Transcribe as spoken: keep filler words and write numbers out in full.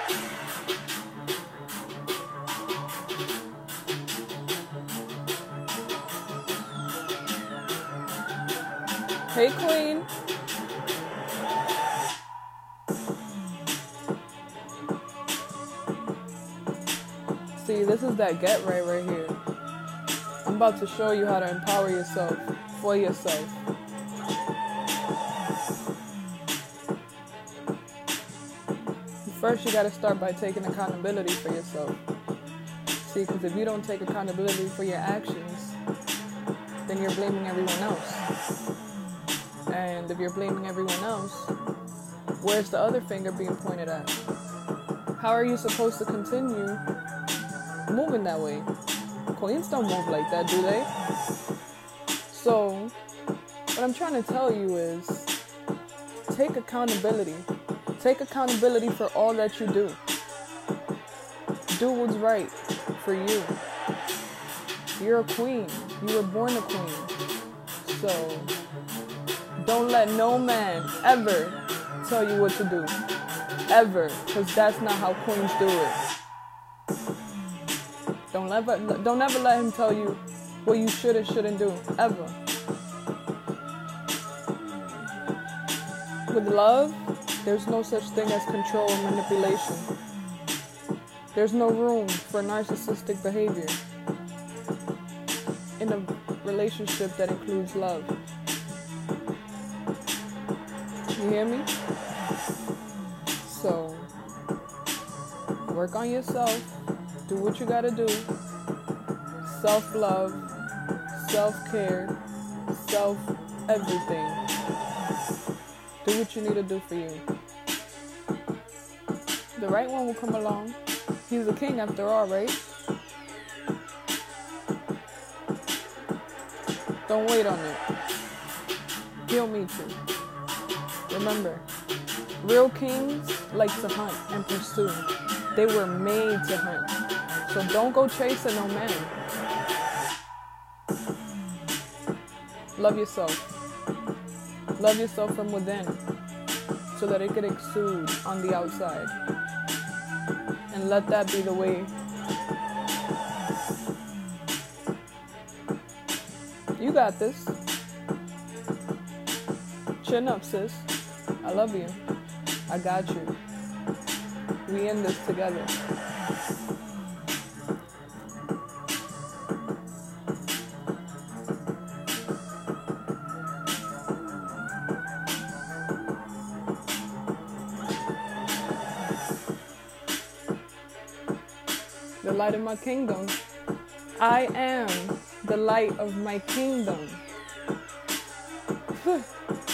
Hey, Queen. See, this is that get right right here. I'm about to show you how to empower yourself for yourself. First, you got to start by taking accountability for yourself. See, because if you don't take accountability for your actions, then you're blaming everyone else. And if you're blaming everyone else, where's the other finger being pointed at? How are you supposed to continue moving that way? Queens don't move like that, do they? So, what I'm trying to tell you is, take accountability. Take accountability for all that you do. Do what's right for you. You're a queen. You were born a queen. So, don't let no man ever tell you what to do. Ever. Because that's not how queens do it. Don't ever, don't ever let him tell you what you should and shouldn't do. Ever. With love, there's no such thing as control and manipulation. There's no room for narcissistic behavior in a relationship that includes love. You hear me? So, work on yourself. Do what you gotta do. Self-love, self-care, self-everything. Do what you need to do for you. The right one will come along. He's a king after all, right? Don't wait on it. He'll meet you. Remember, real kings like to hunt and pursue. They were made to hunt. So don't go chasing no man. Love yourself. Love yourself from within so that it could exude on the outside. And let that be the way. You got this. Chin up, sis. I love you. I got you. We in this together. The light of my kingdom. I am the light of my kingdom.